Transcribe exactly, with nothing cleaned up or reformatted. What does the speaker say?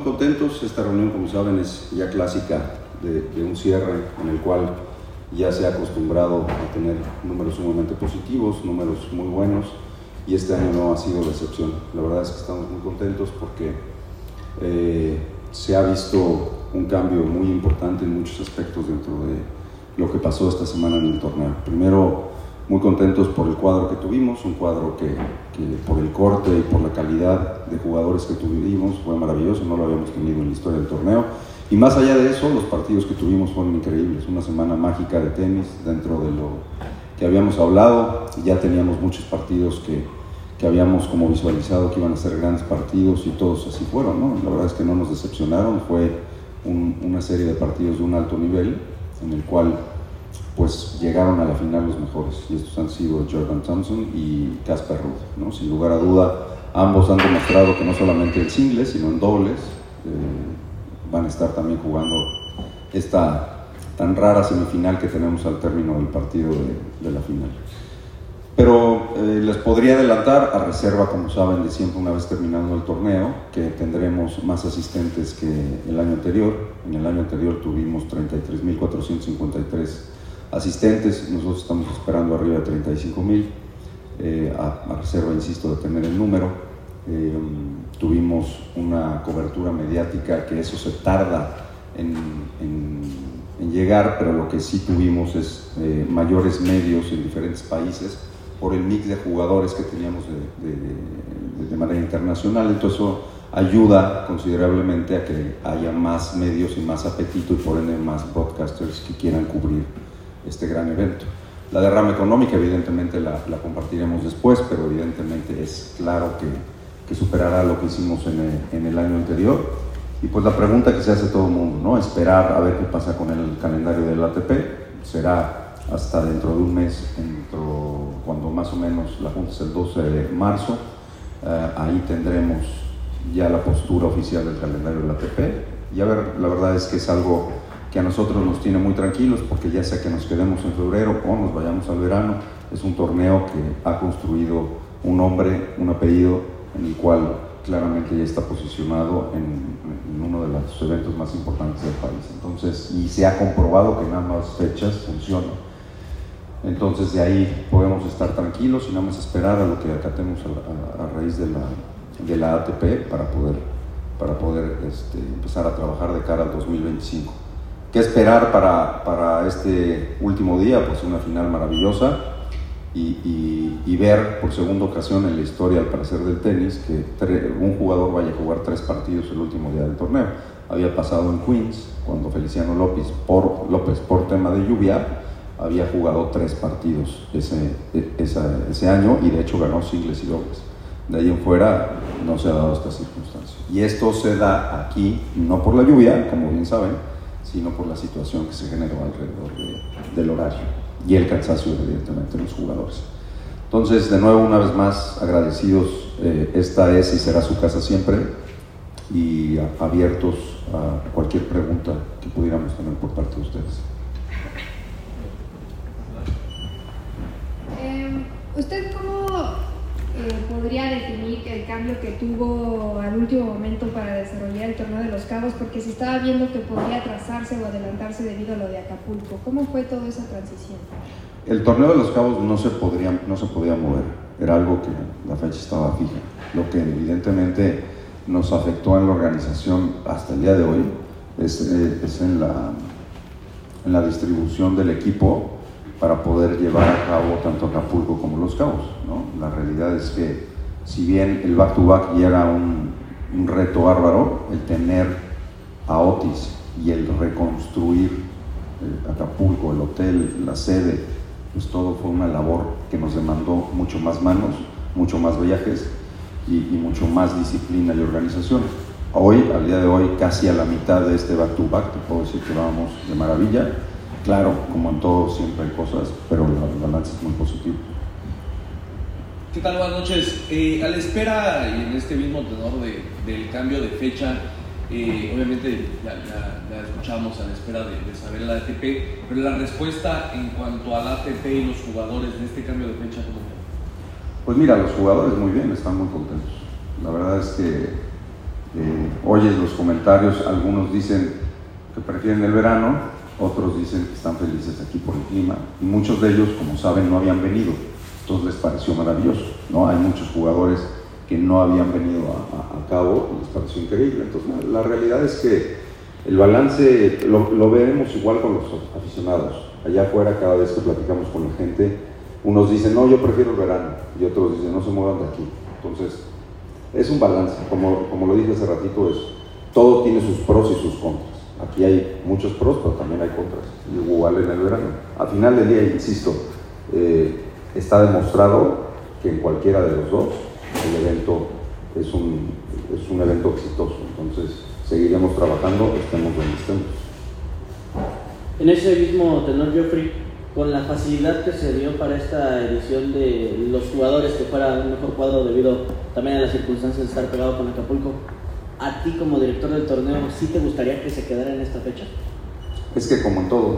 contentos. Esta reunión, como saben, es ya clásica de, de un cierre en el cual ya se ha acostumbrado a tener números sumamente positivos, números muy buenos, y este año no ha sido la excepción. La verdad es que estamos muy contentos porque eh, se ha visto un cambio muy importante en muchos aspectos dentro de lo que pasó esta semana en el torneo. Primero, muy contentos por el cuadro que tuvimos, un cuadro que, que por el corte y por la calidad de jugadores que tuvimos fue maravilloso, no lo habíamos tenido en la historia del torneo. Y más allá de eso, los partidos que tuvimos fueron increíbles, una semana mágica de tenis dentro de lo que habíamos hablado. Ya teníamos muchos partidos que, que habíamos como visualizado que iban a ser grandes partidos y todos así fueron, ¿no? La verdad es que no nos decepcionaron, fue un, una serie de partidos de un alto nivel en el cual pues llegaron a la final los mejores, y estos han sido Jordan Thompson y Casper Ruud, ¿no? Sin lugar a duda, ambos han demostrado que no solamente en singles, sino en dobles eh, van a estar también jugando esta tan rara semifinal que tenemos al término del partido de, de la final. Pero eh, les podría adelantar, a reserva, como saben, de siempre una vez terminando el torneo, que tendremos más asistentes que el año anterior. En el año anterior tuvimos treinta y tres mil cuatrocientos cincuenta y tres asistentes, nosotros estamos esperando arriba de treinta y cinco mil, eh, a, a reserva, insisto, de tener el número. Eh, tuvimos una cobertura mediática que eso se tarda en, en, en llegar, pero lo que sí tuvimos es eh, mayores medios en diferentes países por el mix de jugadores que teníamos de, de, de, de manera internacional. Entonces eso ayuda considerablemente a que haya más medios y más apetito, y por ende más broadcasters que quieran cubrir este gran evento. La derrama económica evidentemente la, la compartiremos después, pero evidentemente es claro que, que superará lo que hicimos en el, en el año anterior. Y pues la pregunta que se hace todo el mundo, ¿no? Esperar a ver qué pasa con el calendario del A T P. Será hasta dentro de un mes, dentro, cuando más o menos la junta es el doce de marzo, eh, ahí tendremos ya la postura oficial del calendario del A T P. Y a ver, la verdad es que es algo que a nosotros nos tiene muy tranquilos, porque ya sea que nos quedemos en febrero o nos vayamos al verano, es un torneo que ha construido un nombre, un apellido, en el cual claramente ya está posicionado en, en uno de los eventos más importantes del país. Entonces, y se ha comprobado que en ambas fechas funciona. Entonces, de ahí podemos estar tranquilos y nada más esperar a lo que acatemos a, a, a raíz de la, de la A T P para poder, para poder este, empezar a trabajar de cara al dos mil veinticinco. ¿Qué esperar para, para este último día? Pues una final maravillosa y, y, y ver por segunda ocasión en la historia, al parecer, del tenis, que tre, un jugador vaya a jugar tres partidos el último día del torneo. Había pasado en Queens, cuando Feliciano López por, López, por tema de lluvia, había jugado tres partidos ese, esa, ese año, y de hecho ganó singles y dobles. De ahí en fuera no se ha dado esta circunstancia. Y esto se da aquí, no por la lluvia, como bien saben, sino por la situación que se generó alrededor de, del horario y el cansancio, evidentemente, de los jugadores. Entonces, de nuevo, una vez más, agradecidos. Eh, esta es y será su casa siempre, y a, abiertos a cualquier pregunta que pudiéramos tener por parte de ustedes. Eh, ¿Usted cómo eh, podría definir el cambio que tuvo al último momento para desarrollar el torneo de Los Cabos? Porque se estaba viendo que podría atrasarse o adelantarse debido a lo de Acapulco. ¿Cómo fue toda esa transición? El torneo de Los Cabos no se podría, no se podía mover, era algo que la fecha estaba fija. Lo que evidentemente nos afectó en la organización hasta el día de hoy es, es en, la, en la distribución del equipo para poder llevar a cabo tanto Acapulco como Los Cabos, ¿no? La realidad es que, si bien el back-to-back ya era un, un reto bárbaro, el tener a Otis y el reconstruir el Acapulco, el hotel, la sede, pues todo fue una labor que nos demandó mucho más manos, mucho más viajes y, y mucho más disciplina y organización. Hoy, al día de hoy, casi a la mitad de este back-to-back, te puedo decir que vamos de maravilla. Claro, como en todo, siempre hay cosas, pero la balance es muy positivo. ¿Qué tal? Buenas noches. Eh, a la espera, y en este mismo tenor de, del cambio de fecha, eh, obviamente ya, ya, ya escuchamos a la espera de, de saber la A T P, pero la respuesta en cuanto a la A T P y los jugadores de este cambio de fecha, ¿cómo fue? Pues mira, los jugadores muy bien, están muy contentos. La verdad es que Eh, oyes los comentarios, algunos dicen que prefieren el verano, otros dicen que están felices aquí por el clima, y muchos de ellos, como saben, no habían venido, entonces les pareció maravilloso, ¿no? Hay muchos jugadores que no habían venido a, a, a Cabo y les pareció increíble. Entonces, la, la realidad es que el balance lo, lo vemos igual con los aficionados. Allá afuera, cada vez que platicamos con la gente, unos dicen, no, yo prefiero el verano, y otros dicen, no se muevan de aquí. Entonces, es un balance, como, como lo dije hace ratito, es, todo tiene sus pros y sus contras. Aquí hay muchos pros, pero también hay contras, igual en el verano. Al final del día, insisto, eh, está demostrado que en cualquiera de los dos el evento es un, es un evento exitoso, entonces seguiremos trabajando, estemos donde estemos. En ese mismo tenor, Geoffrey, con la facilidad que se dio para esta edición de los jugadores que fuera un mejor cuadro debido también a las circunstancias de estar pegado con Acapulco, ¿a ti como director del torneo sí te gustaría que se quedara en esta fecha? Es que como en todo,